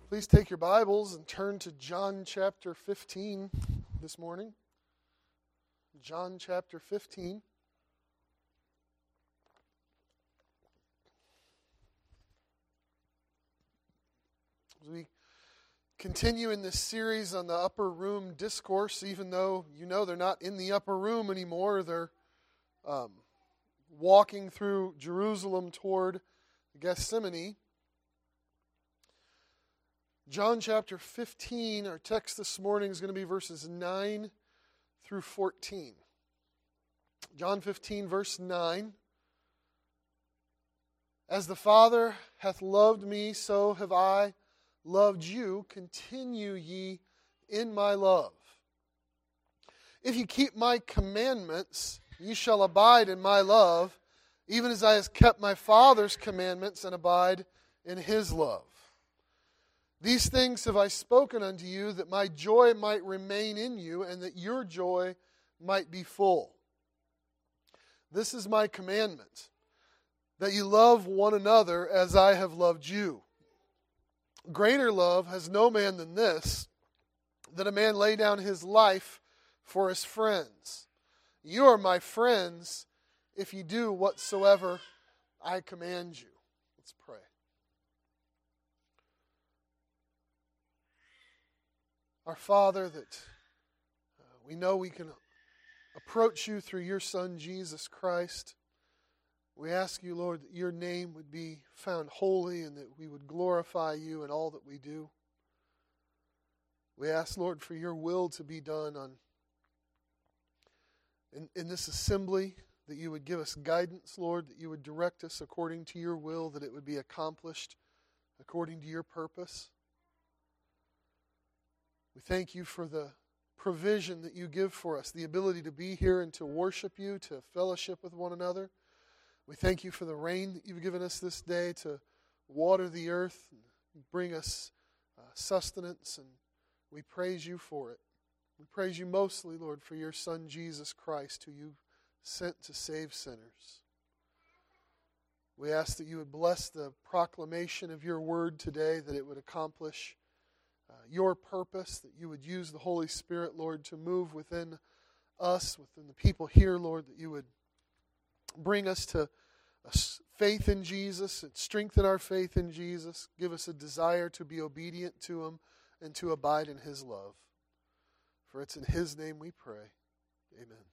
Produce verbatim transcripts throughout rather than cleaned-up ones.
Please take your Bibles and turn to John chapter fifteen this morning. John chapter fifteen. As we continue in this series on the upper room discourse, even though you know they're not in the upper room anymore, they're um, walking through Jerusalem toward Gethsemane. John chapter fifteen, our text this morning is going to be verses nine through fourteen. John fifteen, verse nine. As the Father hath loved me, so have I loved you. Continue ye in my love. If you keep my commandments, ye shall abide in my love, even as I have kept my Father's commandments and abide in his love. These things have I spoken unto you, that my joy might remain in you, and that your joy might be full. This is my commandment, that you love one another as I have loved you. Greater love has no man than this, that a man lay down his life for his friends. You are my friends if you do whatsoever I command you. Let's pray. Our Father, that uh, we know we can approach you through your Son, Jesus Christ. We ask you, Lord, that your name would be found holy and that we would glorify you in all that we do. We ask, Lord, for your will to be done on in, in this assembly, that you would give us guidance, Lord, that you would direct us according to your will, that it would be accomplished according to your purpose. We thank you for the provision that you give for us, the ability to be here and to worship you, to fellowship with one another. We thank you for the rain that you've given us this day to water the earth and bring us uh, sustenance, and we praise you for it. We praise you mostly, Lord, for your Son, Jesus Christ, who you sent to save sinners. We ask that you would bless the proclamation of your word today, that it would accomplish Uh, your purpose, that you would use the Holy Spirit, Lord, to move within us, within the people here, Lord, that you would bring us to a faith in Jesus and strengthen our faith in Jesus. Give us a desire to be obedient to him and to abide in his love. For it's in his name we pray. Amen.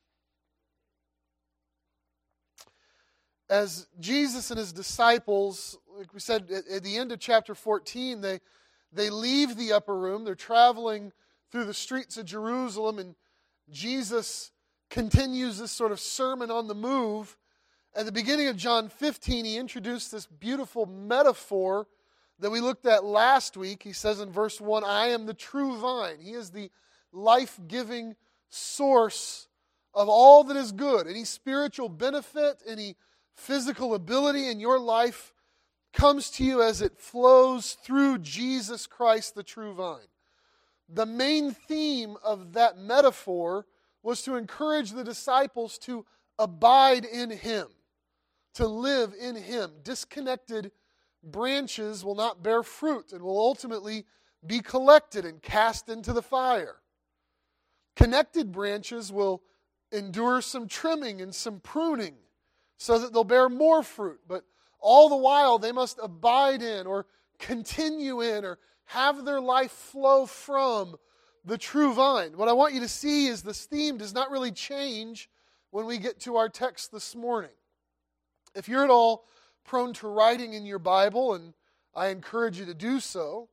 As Jesus and his disciples, like we said at, at the end of chapter fourteen, they They leave the upper room. They're traveling through the streets of Jerusalem, and Jesus continues this sort of sermon on the move. At the beginning of John fifteen, he introduced this beautiful metaphor that we looked at last week. He says in verse one, I am the true vine. He is the life-giving source of all that is good. Any spiritual benefit, any physical ability in your life comes to you as it flows through Jesus Christ, the true vine. The main theme of that metaphor was to encourage the disciples to abide in him, to live in him. Disconnected branches will not bear fruit and will ultimately be collected and cast into the fire. Connected branches will endure some trimming and some pruning so that they'll bear more fruit, but all the while, they must abide in or continue in or have their life flow from the true vine. What I want you to see is this theme does not really change when we get to our text this morning. If you're at all prone to writing in your Bible, and I encourage you to do so,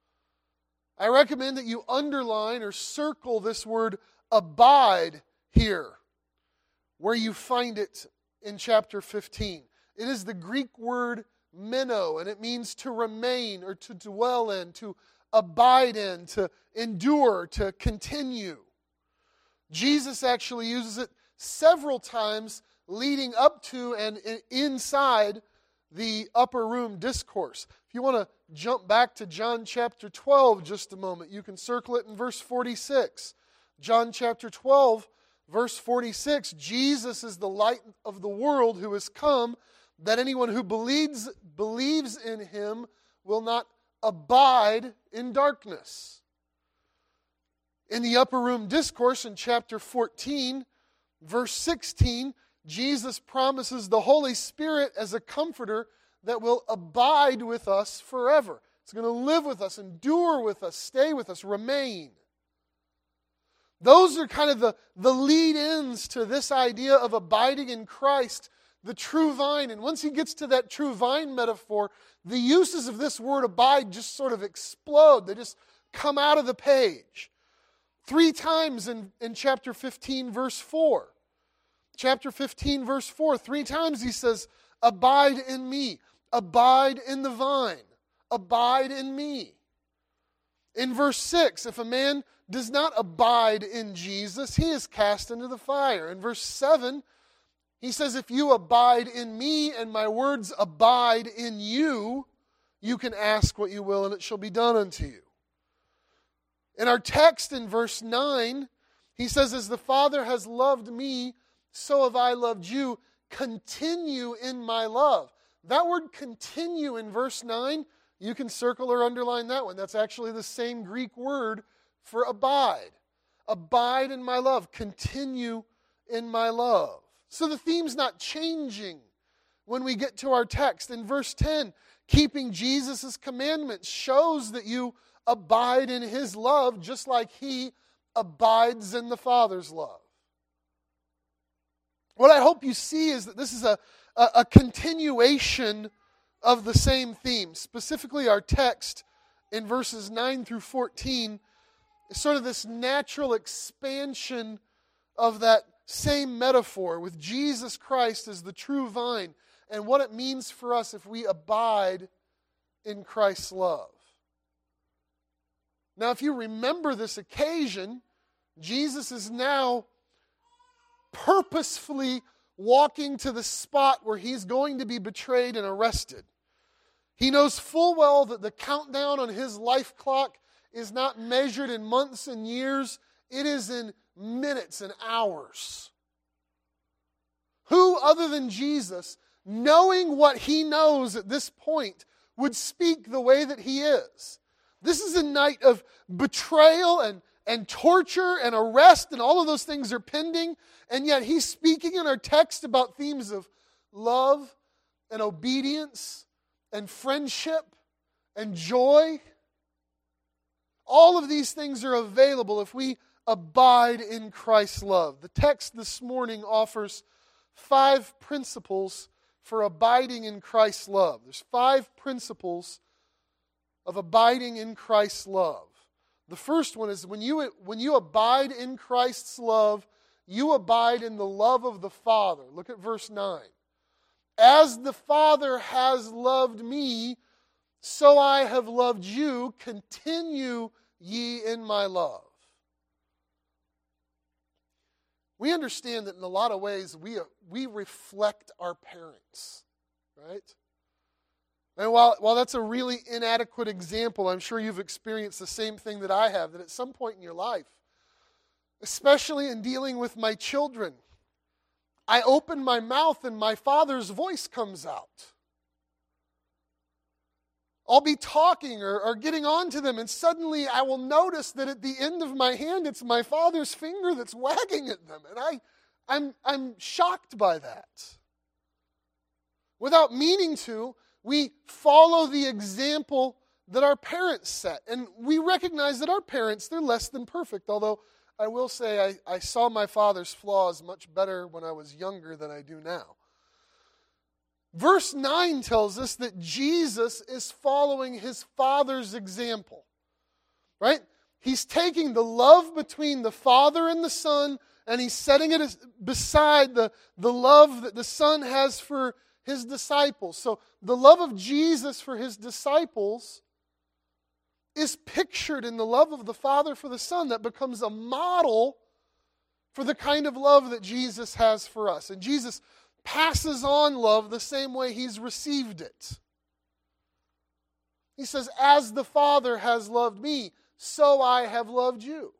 I recommend that you underline or circle this word abide here, where you find it in chapter fifteen. It is the Greek word meno, and it means to remain or to dwell in, to abide in, to endure, to continue. Jesus actually uses it several times leading up to and inside the upper room discourse. If you want to jump back to John chapter twelve just a moment, you can circle it in verse forty-six. John chapter twelve, verse forty-six, Jesus is the light of the world who has come, that anyone who believes, believes in him will not abide in darkness. In the upper room discourse in chapter fourteen, verse sixteen, Jesus promises the Holy Spirit as a comforter that will abide with us forever. It's going to live with us, endure with us, stay with us, remain. Those are kind of the, the lead-ins to this idea of abiding in Christ, the true vine. And once he gets to that true vine metaphor, the uses of this word abide just sort of explode. They just come out of the page. Three times in, in chapter fifteen, verse four. Chapter fifteen, verse four, three times he says, abide in me, abide in the vine, abide in me. In verse six, if a man does not abide in Jesus, he is cast into the fire. In verse seven, he says, if you abide in me and my words abide in you, you can ask what you will and it shall be done unto you. In our text in verse nine, he says, as the Father has loved me, so have I loved you. Continue in my love. That word continue in verse nine, you can circle or underline that one. That's actually the same Greek word for abide. Abide in my love. Continue in my love. So the theme's not changing when we get to our text. In verse ten, keeping Jesus' commandments shows that you abide in his love just like he abides in the Father's love. What I hope you see is that this is a, a, a continuation of the same theme. Specifically, our text in verses nine through fourteen is sort of this natural expansion of that same metaphor with Jesus Christ as the true vine and what it means for us if we abide in Christ's love. Now, if you remember this occasion, Jesus is now purposefully walking to the spot where he's going to be betrayed and arrested. He knows full well that the countdown on his life clock is not measured in months and years. It is in minutes and hours. Who other than Jesus, knowing what he knows at this point, would speak the way that he is? This is a night of betrayal and, and torture and arrest, and all of those things are pending. And yet he's speaking in our text about themes of love and obedience and friendship and joy. All of these things are available if we abide in Christ's love. The text this morning offers five principles for abiding in Christ's love. There's five principles of abiding in Christ's love. The first one is when you, when you abide in Christ's love, you abide in the love of the Father. Look at verse nine. As the Father has loved me, so I have loved you. Continue ye in my love. We understand that in a lot of ways we, we reflect our parents, right? And while, while that's a really inadequate example, I'm sure you've experienced the same thing that I have, that at some point in your life, especially in dealing with my children, I open my mouth and my father's voice comes out. I'll be talking or, or getting on to them, and suddenly I will notice that at the end of my hand, it's my father's finger that's wagging at them. And I, I'm, I'm shocked by that. Without meaning to, we follow the example that our parents set. And we recognize that our parents, they're less than perfect. Although I will say I, I saw my father's flaws much better when I was younger than I do now. Verse nine tells us that Jesus is following his Father's example. Right? He's taking the love between the Father and the Son, and he's setting it beside the, the love that the Son has for his disciples. So the love of Jesus for his disciples is pictured in the love of the Father for the Son that becomes a model for the kind of love that Jesus has for us. And Jesus passes on love the same way he's received it. He says, as the Father has loved me, so I have loved you.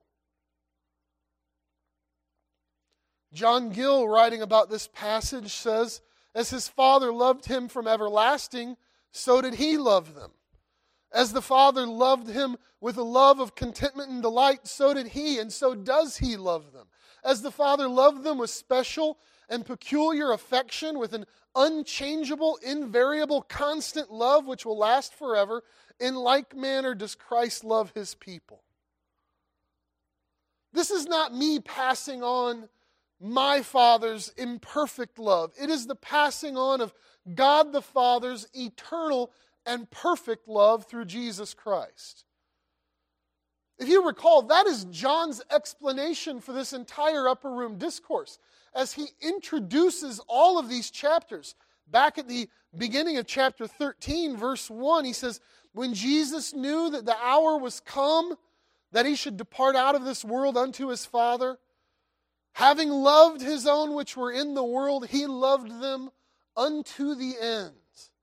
John Gill, writing about this passage, says, as his Father loved him from everlasting, so did he love them. As the Father loved him with a love of contentment and delight, so did he, and so does he love them. As the Father loved them with special and peculiar affection, with an unchangeable, invariable, constant love which will last forever, in like manner does Christ love his people. This is not me passing on my Father's imperfect love. It is the passing on of God the Father's eternal and perfect love through Jesus Christ. If you recall, that is John's explanation for this entire upper room discourse. As he introduces all of these chapters, back at the beginning of chapter thirteen, verse one, he says, when Jesus knew that the hour was come, that he should depart out of this world unto his Father, having loved his own which were in the world, he loved them unto the end.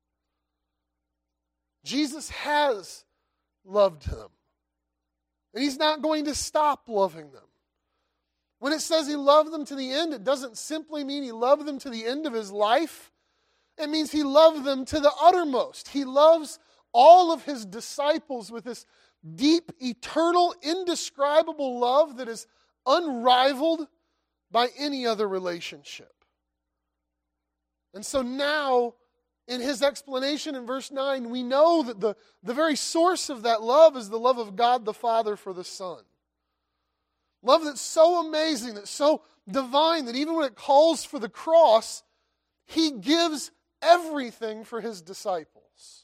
Jesus has loved them. And he's not going to stop loving them. When it says he loved them to the end, it doesn't simply mean he loved them to the end of his life. It means he loved them to the uttermost. He loves all of his disciples with this deep, eternal, indescribable love that is unrivaled by any other relationship. And so now, in his explanation in verse nine, we know that the, the very source of that love is the love of God the Father for the Son. Love that's so amazing, that's so divine, that even when it calls for the cross, he gives everything for his disciples.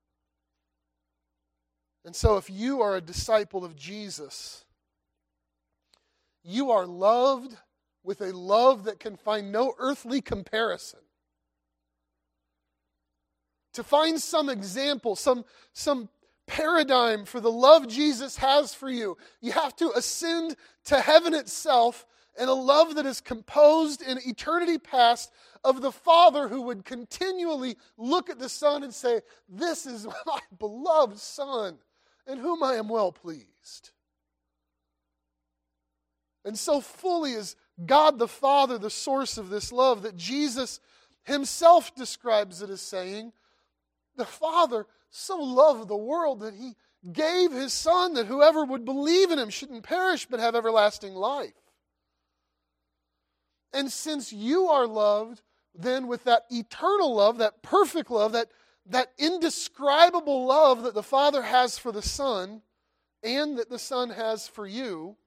And so if you are a disciple of Jesus, you are loved with a love that can find no earthly comparison. To find some example, some, some paradigm for the love Jesus has for you, you have to ascend to heaven itself in a love that is composed in eternity past of the Father who would continually look at the Son and say, this is my beloved Son, in whom I am well pleased. And so fully is God the Father the source of this love that Jesus himself describes it as saying, the Father so loved the world that he gave his Son that whoever would believe in him shouldn't perish but have everlasting life. And since you are loved then with that eternal love, that perfect love, that, that indescribable love that the Father has for the Son and that the Son has for you,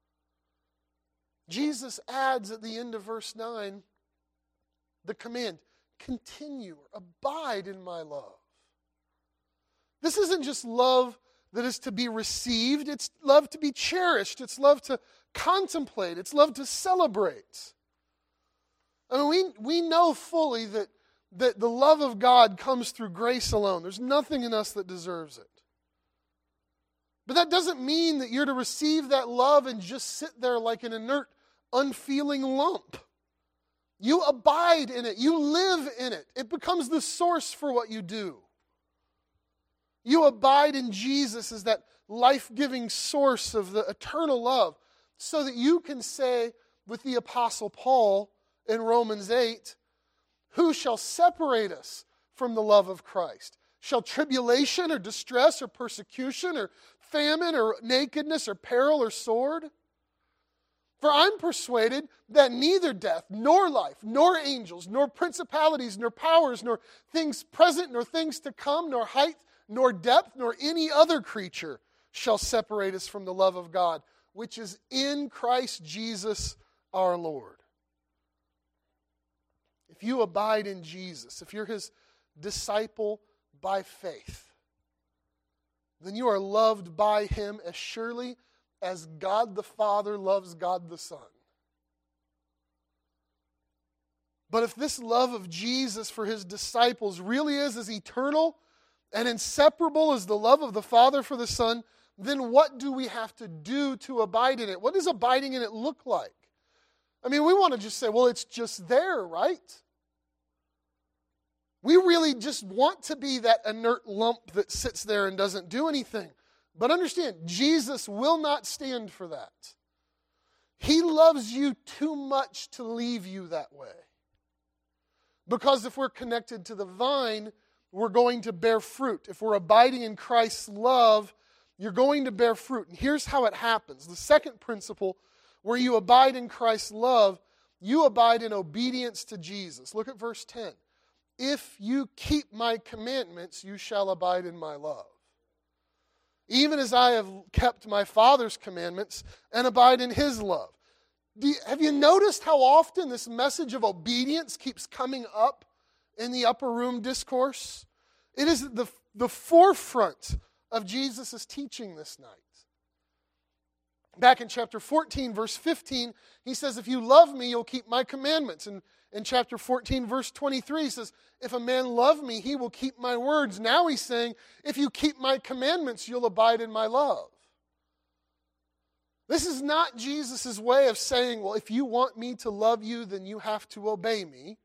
Jesus adds at the end of verse nine the command, continue, abide in my love. This isn't just love that is to be received. It's love to be cherished. It's love to contemplate. It's love to celebrate. I mean, we, we know fully that, that the love of God comes through grace alone. There's nothing in us that deserves it. But that doesn't mean that you're to receive that love and just sit there like an inert, unfeeling lump. You abide in it. You live in it. It becomes the source for what you do. You abide in Jesus as that life-giving source of the eternal love so that you can say with the Apostle Paul in Romans eight, who shall separate us from the love of Christ? Shall tribulation or distress or persecution or famine or nakedness or peril or sword? For I'm persuaded that neither death, nor life, nor angels, nor principalities, nor powers, nor things present, nor things to come, nor height, nor depth, nor any other creature shall separate us from the love of God, which is in Christ Jesus our Lord. If you abide in Jesus, if you're his disciple by faith, then you are loved by him as surely as God the Father loves God the Son. But if this love of Jesus for his disciples really is as eternal and inseparable as the love of the Father for the Son, then what do we have to do to abide in it? What does abiding in it look like? I mean, we want to just say, well, it's just there, right? We really just want to be that inert lump that sits there and doesn't do anything. But understand, Jesus will not stand for that. He loves you too much to leave you that way. Because if we're connected to the vine, we're going to bear fruit. If we're abiding in Christ's love, you're going to bear fruit. And here's how it happens. The second principle, where you abide in Christ's love, you abide in obedience to Jesus. Look at verse ten. If you keep my commandments, you shall abide in my love. Even as I have kept my Father's commandments and abide in his love. Do you, have you noticed how often this message of obedience keeps coming up in the upper room discourse? It is the, the forefront of Jesus' teaching this night. Back in chapter fourteen, verse fifteen, he says, if you love me, you'll keep my commandments. And in chapter fourteen, verse twenty-three, he says, if a man love me, he will keep my words. Now he's saying, if you keep my commandments, you'll abide in my love. This is not Jesus' way of saying, well, if you want me to love you, then you have to obey me.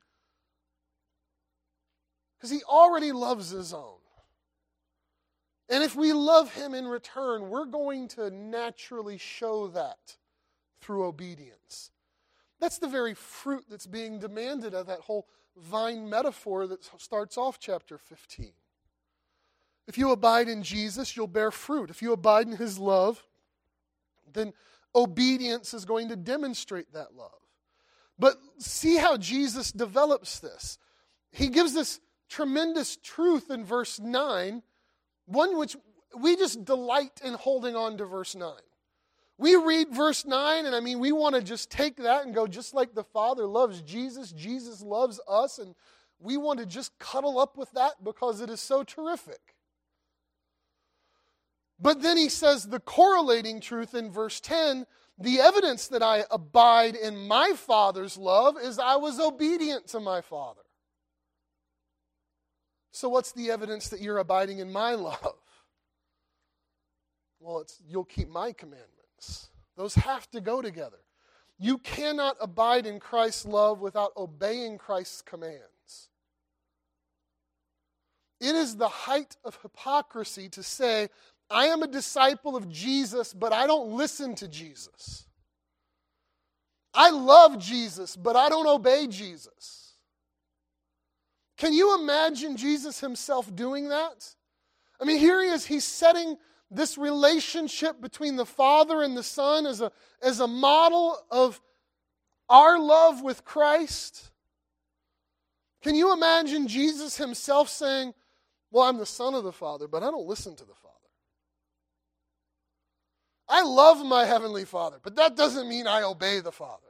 Because he already loves his own. And if we love him in return, we're going to naturally show that through obedience. That's the very fruit that's being demanded of that whole vine metaphor that starts off chapter fifteen. If you abide in Jesus, you'll bear fruit. If you abide in his love, then obedience is going to demonstrate that love. But see how Jesus develops this. He gives this tremendous truth in verse nine, one which we just delight in holding on to verse nine. We read verse nine, and I mean, we want to just take that and go, just like the Father loves Jesus, Jesus loves us, and we want to just cuddle up with that because it is so terrific. But then he says the correlating truth in verse ten, the evidence that I abide in my Father's love is I was obedient to my Father. So what's the evidence that you're abiding in my love? Well, it's you'll keep my commandments. Those have to go together. You cannot abide in Christ's love without obeying Christ's commands. It is the height of hypocrisy to say, I am a disciple of Jesus, but I don't listen to Jesus. I love Jesus, but I don't obey Jesus. Can you imagine Jesus himself doing that? I mean, here he is, he's setting this relationship between the Father and the Son as a, as a model of our love with Christ. Can you imagine Jesus himself saying, well, I'm the Son of the Father, but I don't listen to the Father. I love my Heavenly Father, but that doesn't mean I obey the Father.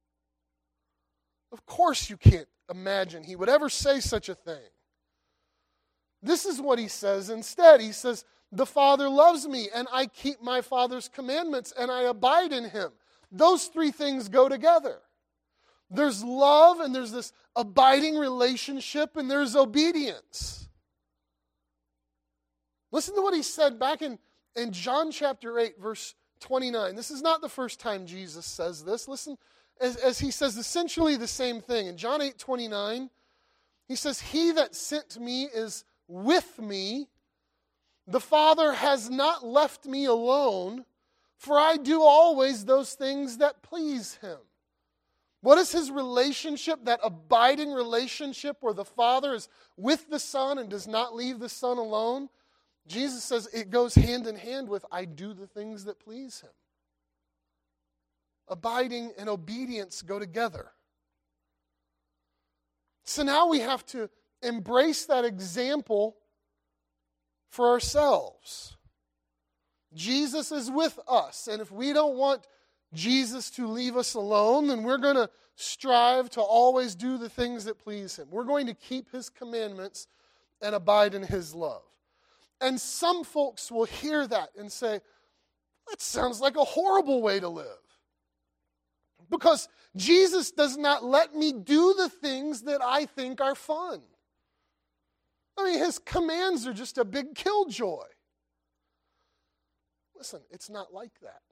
Of course you can't imagine he would ever say such a thing. This is what he says instead. He says, the Father loves me, and I keep my Father's commandments, and I abide in him. Those three things go together. There's love, and there's this abiding relationship, and there's obedience. Listen to what he said back in, in John chapter eight, verse twenty-nine. This is not the first time Jesus says this. Listen, as, as he says essentially the same thing. In John eight twenty-nine, he says, he that sent me is with me. The Father has not left me alone, for I do always those things that please him. What is his relationship, that abiding relationship where the Father is with the Son and does not leave the Son alone? Jesus says it goes hand in hand with, I do the things that please him. Abiding and obedience go together. So now we have to embrace that example for ourselves. Jesus is with us, and if we don't want Jesus to leave us alone, then we're going to strive to always do the things that please him. We're going to keep his commandments and abide in his love. And some folks will hear that and say, that sounds like a horrible way to live. Because Jesus does not let me do the things that I think are fun. I mean, his commands are just a big killjoy. Listen, it's not like that.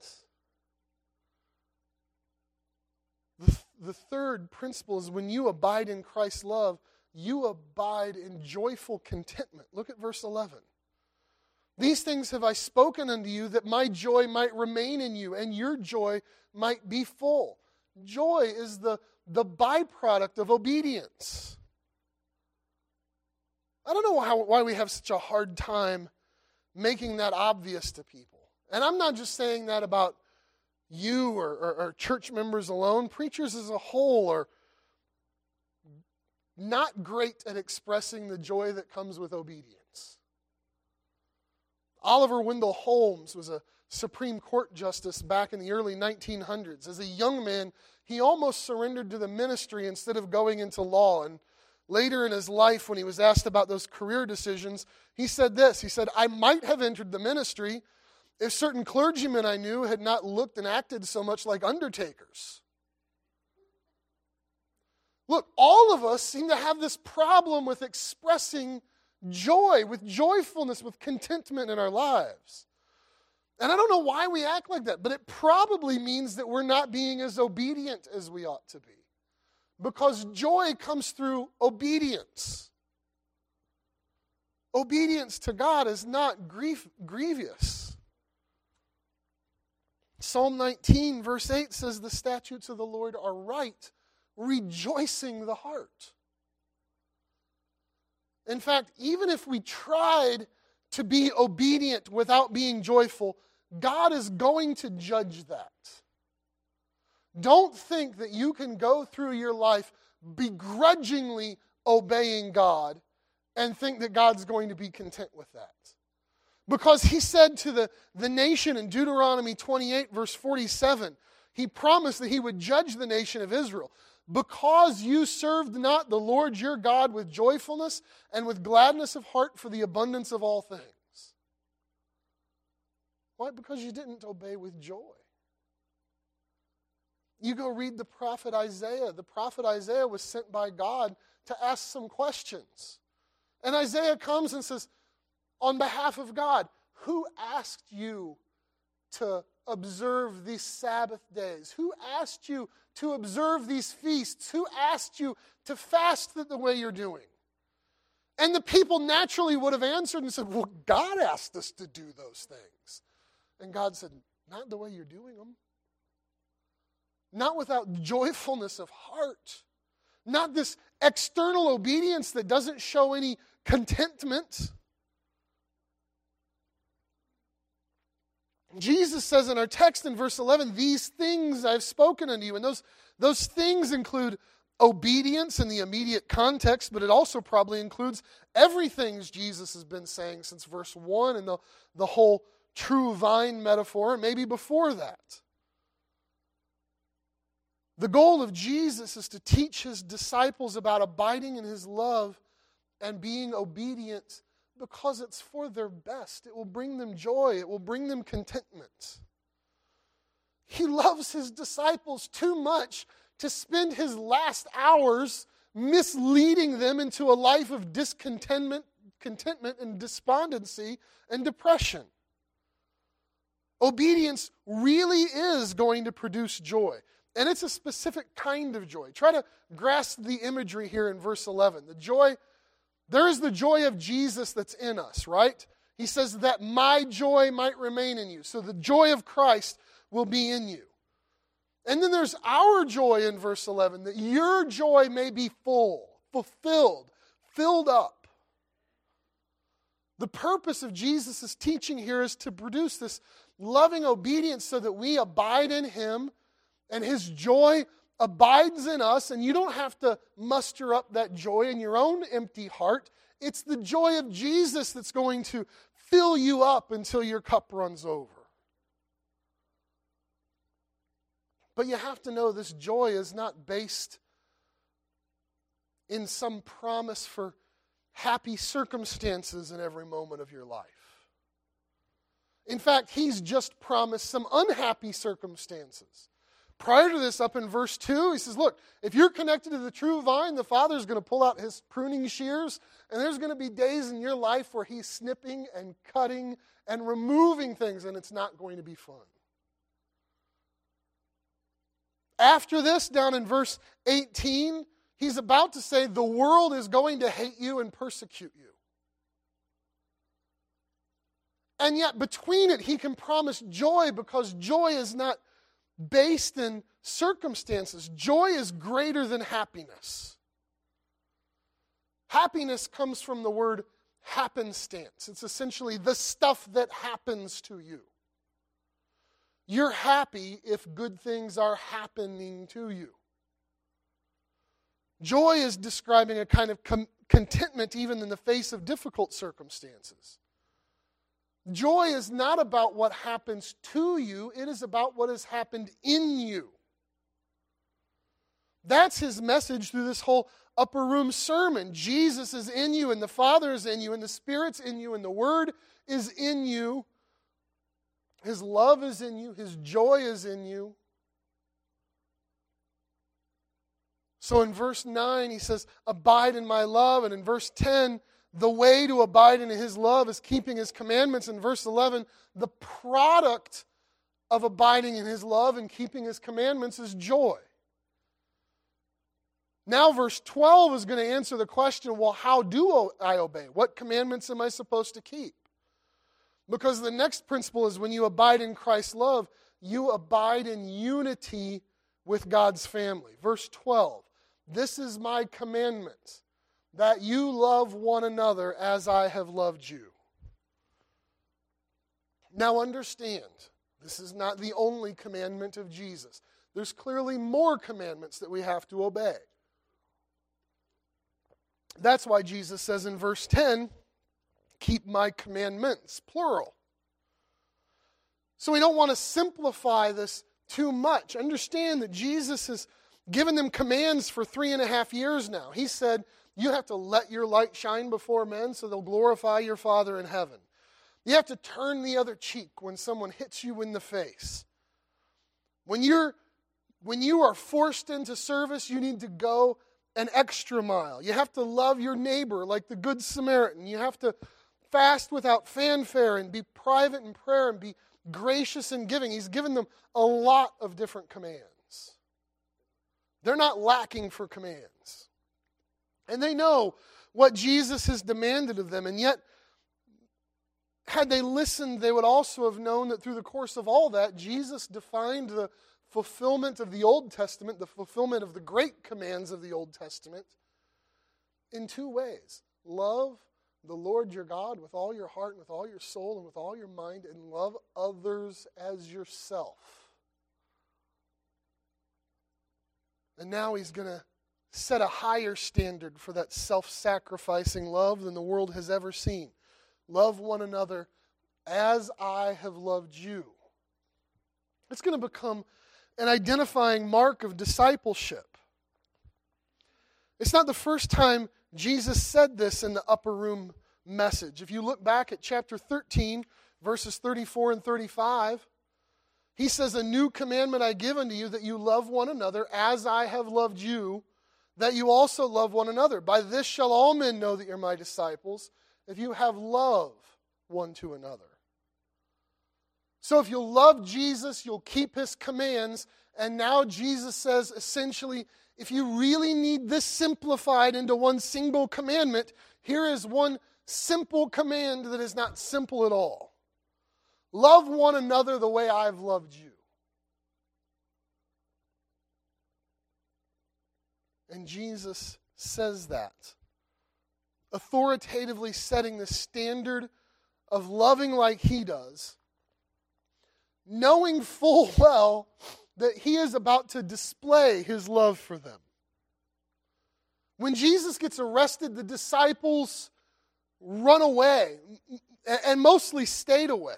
The, the third principle is when you abide in Christ's love, you abide in joyful contentment. Look at verse eleven. These things have I spoken unto you, that my joy might remain in you, and your joy might be full. Joy is the, the byproduct of obedience. I don't know how, why we have such a hard time making that obvious to people. And I'm not just saying that about you or, or, or church members alone. Preachers as a whole are not great at expressing the joy that comes with obedience. Oliver Wendell Holmes was a Supreme Court justice back in the early nineteen hundreds. As a young man, he almost surrendered to the ministry instead of going into law. And later in his life, when he was asked about those career decisions, he said this. He said, "I might have entered the ministry if certain clergymen I knew had not looked and acted so much like undertakers." Look, all of us seem to have this problem with expressing joy, with joyfulness, with contentment in our lives. And I don't know why we act like that, but it probably means that we're not being as obedient as we ought to be. Because joy comes through obedience. Obedience to God is not grief, grievous. Psalm nineteen, verse eight says, "The statutes of the Lord are right, rejoicing the heart." In fact, even if we tried to be obedient without being joyful, God is going to judge that. Don't think that you can go through your life begrudgingly obeying God and think that God's going to be content with that. Because he said to the, the nation in Deuteronomy twenty-eight, verse forty-seven, he promised that he would judge the nation of Israel. "Because you served not the Lord your God with joyfulness and with gladness of heart for the abundance of all things." Why? Because you didn't obey with joy. You go read the prophet Isaiah. The prophet Isaiah was sent by God to ask some questions. And Isaiah comes and says, on behalf of God, "Who asked you to observe these Sabbath days? Who asked you to observe these feasts? Who asked you to fast the way you're doing?" And the people naturally would have answered and said, "Well, God asked us to do those things." And God said, "Not the way you're doing them. Not without joyfulness of heart. Not this external obedience that doesn't show any contentment." Jesus says in our text in verse eleven, "These things I've spoken unto you." And those, those things include obedience in the immediate context, but it also probably includes everything Jesus has been saying since verse one and the, the whole true vine metaphor, and maybe before that. The goal of Jesus is to teach his disciples about abiding in his love and being obedient because it's for their best. It will bring them joy. It will bring them contentment. He loves his disciples too much to spend his last hours misleading them into a life of discontentment, contentment and despondency and depression. Obedience really is going to produce joy. And it's a specific kind of joy. Try to grasp the imagery here in verse eleven. The joy, there is the joy of Jesus that's in us, right? He says that my joy might remain in you. So the joy of Christ will be in you. And then there's our joy in verse eleven, that your joy may be full, fulfilled, filled up. The purpose of Jesus' teaching here is to produce this loving obedience so that we abide in him and his joy abides in us, and you don't have to muster up that joy in your own empty heart. It's the joy of Jesus that's going to fill you up until your cup runs over. But you have to know this joy is not based in some promise for happy circumstances in every moment of your life. In fact, he's just promised some unhappy circumstances. Prior to this, up in verse two, he says, look, if you're connected to the true vine, the Father's going to pull out his pruning shears, and there's going to be days in your life where he's snipping and cutting and removing things, and it's not going to be fun. After this, down in verse eighteen, he's about to say, the world is going to hate you and persecute you. And yet, between it, he can promise joy, because joy is not based in circumstances. Joy is greater than happiness. Happiness comes from the word happenstance. It's essentially the stuff that happens to you. You're happy if good things are happening to you. Joy is describing a kind of com- contentment even in the face of difficult circumstances. Joy is not about what happens to you, it is about what has happened in you. That's his message through this whole upper room sermon. Jesus is in you, and the Father is in you, and the Spirit's in you, and the Word is in you. His love is in you. His joy is in you. So in verse nine, he says, abide in my love. And in verse ten, the way to abide in his love is keeping his commandments. In verse eleven, the product of abiding in his love and keeping his commandments is joy. Now verse twelve is going to answer the question, well, how do I obey? What commandments am I supposed to keep? Because the next principle is when you abide in Christ's love, you abide in unity with God's family. Verse twelve, this is my commandment, that you love one another as I have loved you. Now understand, this is not the only commandment of Jesus. There's clearly more commandments that we have to obey. That's why Jesus says in verse ten, keep my commandments, plural. So we don't want to simplify this too much. Understand that Jesus has given them commands for three and a half years now. He said, you have to let your light shine before men so they'll glorify your Father in heaven. You have to turn the other cheek when someone hits you in the face. When you're, when you are forced into service, you need to go an extra mile. You have to love your neighbor like the Good Samaritan. You have to fast without fanfare and be private in prayer and be gracious in giving. He's given them a lot of different commands. They're not lacking for commands. And they know what Jesus has demanded of them. And yet, had they listened, they would also have known that through the course of all that, Jesus defined the fulfillment of the Old Testament, the fulfillment of the great commands of the Old Testament, in two ways. Love the Lord your God with all your heart and with all your soul and with all your mind, and love others as yourself. And now he's going to set a higher standard for that self-sacrificing love than the world has ever seen. Love one another as I have loved you. It's going to become an identifying mark of discipleship. It's not the first time Jesus said this in the upper room message. If you look back at chapter thirteen, verses thirty-four and thirty-five, he says, a new commandment I give unto you, that you love one another as I have loved you, that you also love one another. By this shall all men know that you're my disciples, if you have love one to another. So if you'll love Jesus, you'll keep his commands. And now Jesus says, essentially, if you really need this simplified into one single commandment, here is one simple command that is not simple at all. Love one another the way I've loved you. And Jesus says that, authoritatively setting the standard of loving like he does, knowing full well that he is about to display his love for them. When Jesus gets arrested, the disciples run away, and mostly stayed away.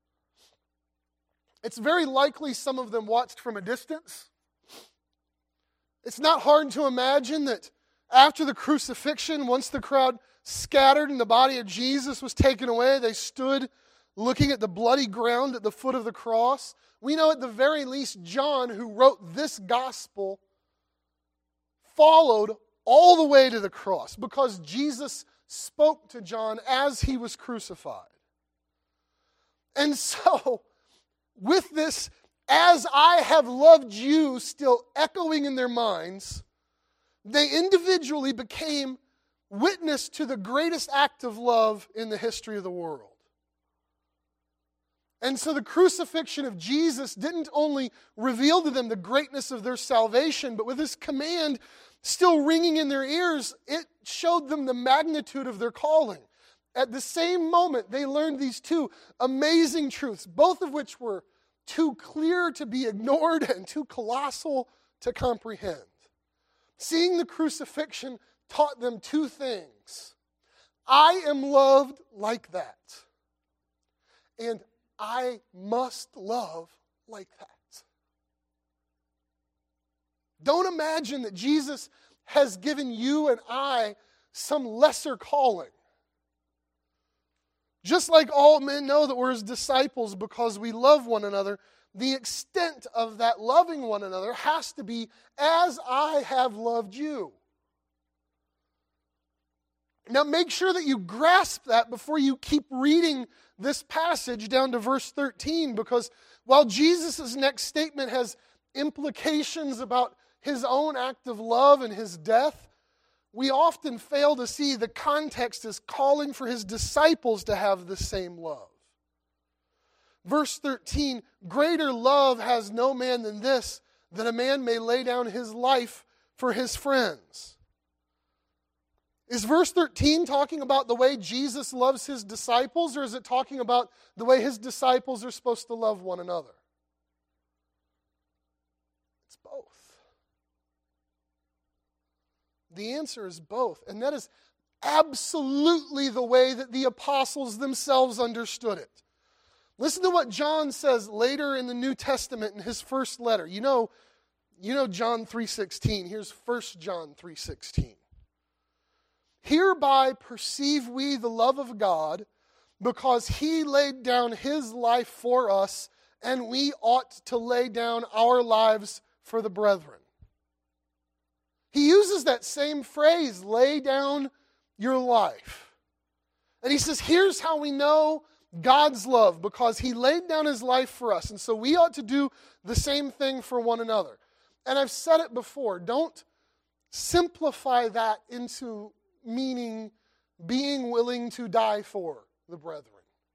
It's very likely some of them watched from a distance. It's not hard to imagine that after the crucifixion, once the crowd scattered and the body of Jesus was taken away, they stood looking at the bloody ground at the foot of the cross. We know at the very least John, who wrote this gospel, followed all the way to the cross because Jesus spoke to John as he was crucified. And so, with this, as I have loved you, still echoing in their minds, they individually became witness to the greatest act of love in the history of the world. And so the crucifixion of Jesus didn't only reveal to them the greatness of their salvation, but with this command still ringing in their ears, it showed them the magnitude of their calling. At the same moment, they learned these two amazing truths, both of which were too clear to be ignored and too colossal to comprehend. Seeing the crucifixion taught them two things. I am loved like that. And I must love like that. Don't imagine that Jesus has given you and I some lesser calling. Just like all men know that we're his disciples because we love one another, the extent of that loving one another has to be as I have loved you. Now make sure that you grasp that before you keep reading this passage down to verse thirteen, because while Jesus' next statement has implications about his own act of love and his death, we often fail to see the context is calling for his disciples to have the same love. Verse thirteen, greater love has no man than this, that a man may lay down his life for his friends. Is verse thirteen talking about the way Jesus loves his disciples, or is it talking about the way his disciples are supposed to love one another? It's both. The answer is both, and that is absolutely the way that the apostles themselves understood it. Listen to what John says later in the New Testament in his first letter. You know, you know John three sixteen. Here's First John three sixteen. Hereby perceive we the love of God, because he laid down his life for us, and we ought to lay down our lives for the brethren. He uses that same phrase, lay down your life. And he says, here's how we know God's love, because he laid down his life for us. And so we ought to do the same thing for one another. And I've said it before, don't simplify that into meaning being willing to die for the brethren.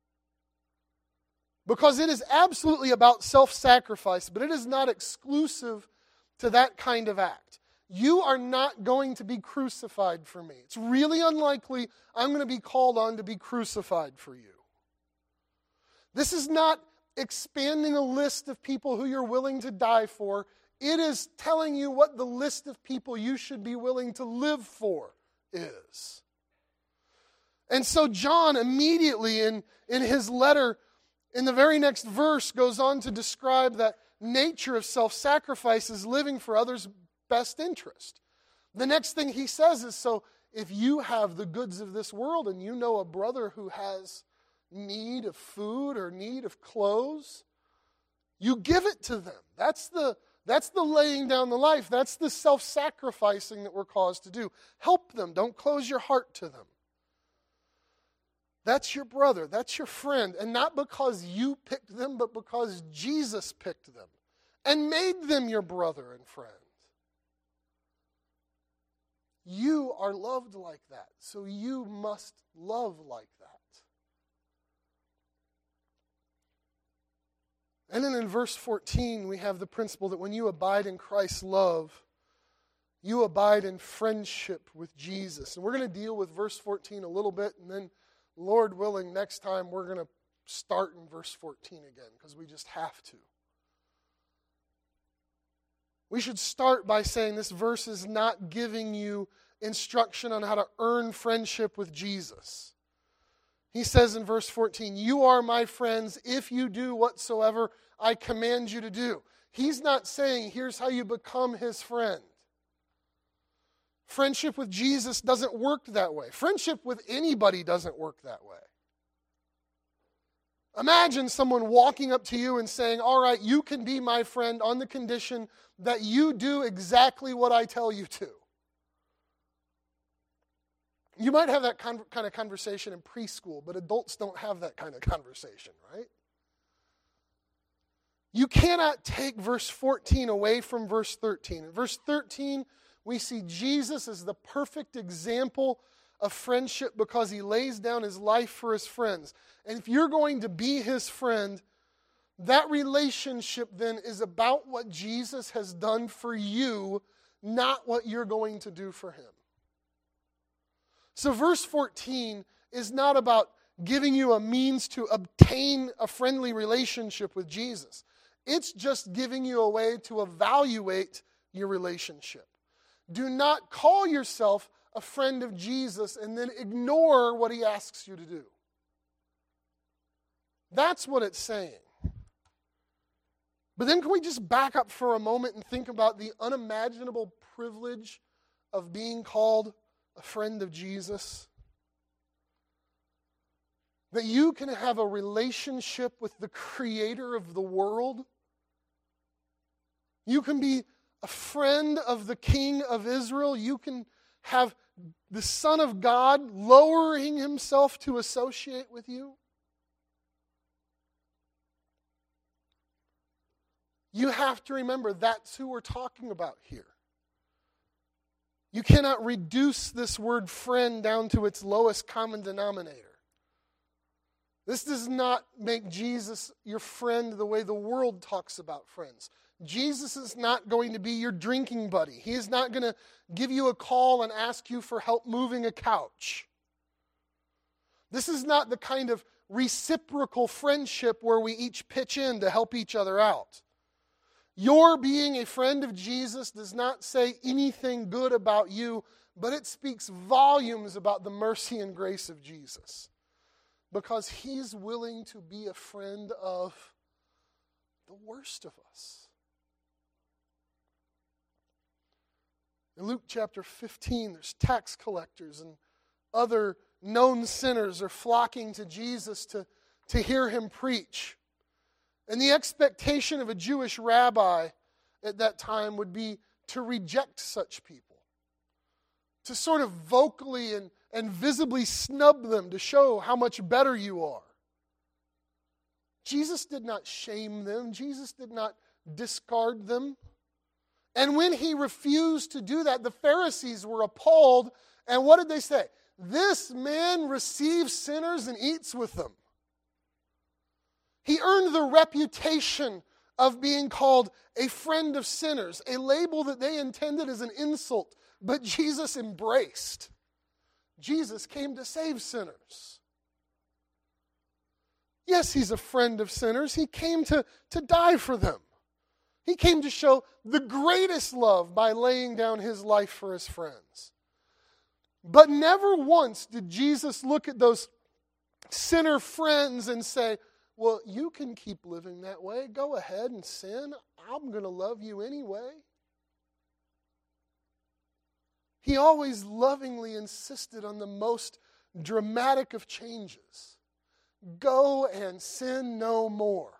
Because it is absolutely about self-sacrifice, but it is not exclusive to that kind of act. You are not going to be crucified for me. It's really unlikely I'm going to be called on to be crucified for you. This is not expanding a list of people who you're willing to die for. It is telling you what the list of people you should be willing to live for is. And so John immediately in, in his letter, in the very next verse, goes on to describe that nature of self-sacrifice is living for others' best interest. The next thing he says is, so if you have the goods of this world and you know a brother who has need of food or need of clothes, you give it to them. That's the That's the laying down the life. That's the self-sacrificing that we're caused to do. Help them. Don't close your heart to them. That's your brother. That's your friend. And not because you picked them, but because Jesus picked them and made them your brother and friend. You are loved like that, so you must love like that. And then in verse fourteen, we have the principle that when you abide in Christ's love, you abide in friendship with Jesus. And we're going to deal with verse fourteen a little bit, and then, Lord willing, next time we're going to start in verse fourteen again, because we just have to. We should start by saying this verse is not giving you instruction on how to earn friendship with Jesus. He says in verse fourteen, you are my friends if you do whatsoever I command you to do. He's not saying, here's how you become his friend. Friendship with Jesus doesn't work that way. Friendship with anybody doesn't work that way. Imagine someone walking up to you and saying, all right, you can be my friend on the condition that you do exactly what I tell you to. You might have that kind of conversation in preschool, but adults don't have that kind of conversation, right? You cannot take verse fourteen away from verse thirteen. In verse thirteen, we see Jesus as the perfect example of friendship because he lays down his life for his friends. And if you're going to be his friend, that relationship then is about what Jesus has done for you, not what you're going to do for him. So verse fourteen is not about giving you a means to obtain a friendly relationship with Jesus. It's just giving you a way to evaluate your relationship. Do not call yourself a friend of Jesus and then ignore what he asks you to do. That's what it's saying. But then can we just back up for a moment and think about the unimaginable privilege of being called a friend of Jesus? That you can have a relationship with the Creator of the world. You can be a friend of the King of Israel. You can have the Son of God lowering himself to associate with you. You have to remember that's who we're talking about here. You cannot reduce this word friend down to its lowest common denominator. This does not make Jesus your friend the way the world talks about friends. Jesus is not going to be your drinking buddy. He is not going to give you a call and ask you for help moving a couch. This is not the kind of reciprocal friendship where we each pitch in to help each other out. Your being a friend of Jesus does not say anything good about you, but it speaks volumes about the mercy and grace of Jesus. Because he's willing to be a friend of the worst of us. In Luke chapter fifteen, there's tax collectors and other known sinners are flocking to Jesus to, to hear him preach. And the expectation of a Jewish rabbi at that time would be to reject such people. To sort of vocally and, and visibly snub them to show how much better you are. Jesus did not shame them. Jesus did not discard them. And when he refused to do that, the Pharisees were appalled. And what did they say? This man receives sinners and eats with them. He earned the reputation of being called a friend of sinners, a label that they intended as an insult, but Jesus embraced. Jesus came to save sinners. Yes, he's a friend of sinners. He came to, to die for them. He came to show the greatest love by laying down his life for his friends. But never once did Jesus look at those sinner friends and say, well, you can keep living that way. Go ahead and sin. I'm going to love you anyway. He always lovingly insisted on the most dramatic of changes. Go and sin no more.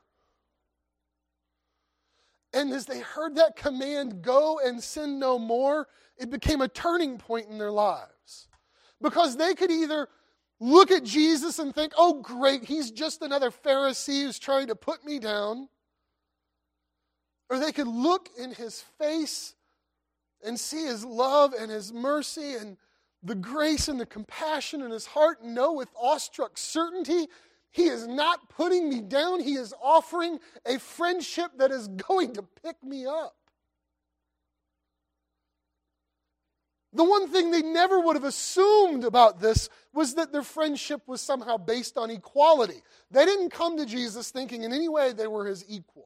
And as they heard that command, go and sin no more, it became a turning point in their lives. Because they could either look at Jesus and think, oh great, he's just another Pharisee who's trying to put me down. Or they could look in his face and see his love and his mercy and the grace and the compassion in his heart and know with awestruck certainty, he is not putting me down. He is offering a friendship that is going to pick me up. The one thing they never would have assumed about this was that their friendship was somehow based on equality. They didn't come to Jesus thinking in any way they were his equal.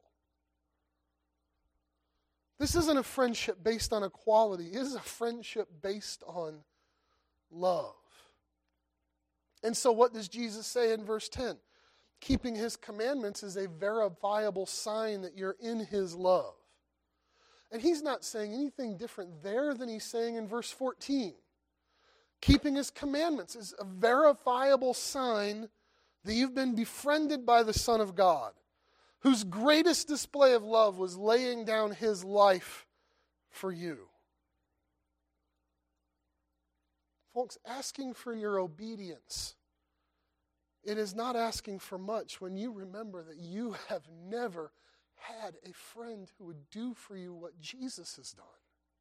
This isn't a friendship based on equality. It is a friendship based on love. And so what does Jesus say in verse ten? Keeping his commandments is a verifiable sign that you're in his love. And he's not saying anything different there than he's saying in verse fourteen. Keeping his commandments is a verifiable sign that you've been befriended by the Son of God, whose greatest display of love was laying down his life for you. Folks, asking for your obedience, it is not asking for much when you remember that you have never had a friend who would do for you what Jesus has done.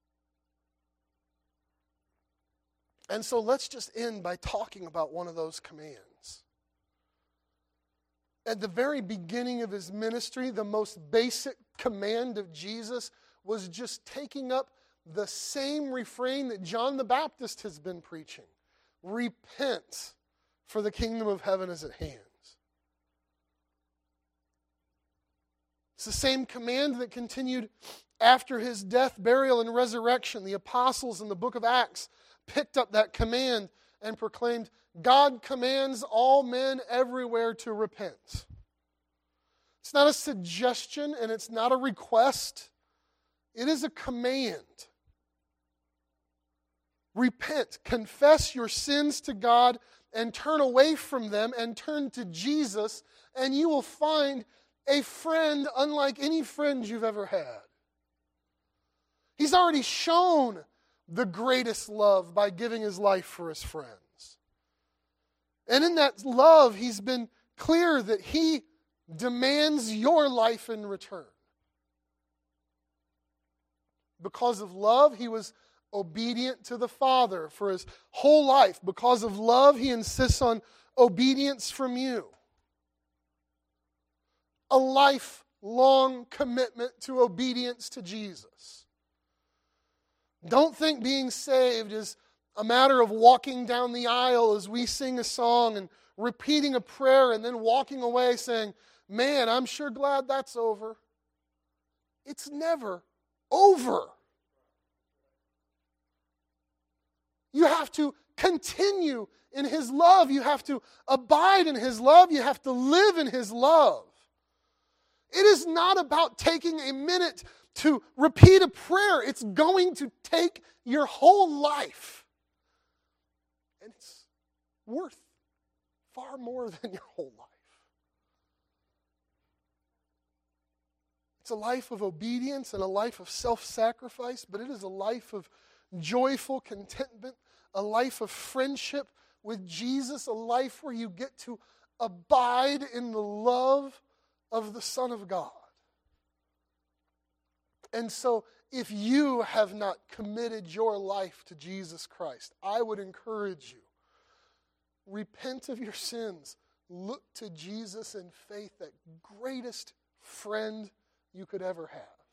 And so let's just end by talking about one of those commands. At the very beginning of his ministry, the most basic command of Jesus was just taking up the same refrain that John the Baptist has been preaching. Repent, for the kingdom of heaven is at hand. It's the same command that continued after his death, burial, and resurrection. The apostles in the book of Acts picked up that command and proclaimed, God commands all men everywhere to repent. It's not a suggestion and it's not a request. It is a command. Repent, confess your sins to God and turn away from them and turn to Jesus, and you will find a friend unlike any friend you've ever had. He's already shown the greatest love by giving his life for his friends. And in that love, he's been clear that he demands your life in return. Because of love, he was obedient to the Father for his whole life. Because of love, he insists on obedience from you. A lifelong commitment to obedience to Jesus. Don't think being saved is a matter of walking down the aisle as we sing a song and repeating a prayer and then walking away saying, man, I'm sure glad that's over. It's never over. You have to continue in his love. You have to abide in his love. You have to live in his love. It is not about taking a minute to repeat a prayer. It's going to take your whole life. And it's worth far more than your whole life. It's a life of obedience and a life of self-sacrifice, but it is a life of joyful contentment, a life of friendship with Jesus, a life where you get to abide in the love of the Son of God. And so, if you have not committed your life to Jesus Christ, I would encourage you, repent of your sins, look to Jesus in faith, that greatest friend you could ever have.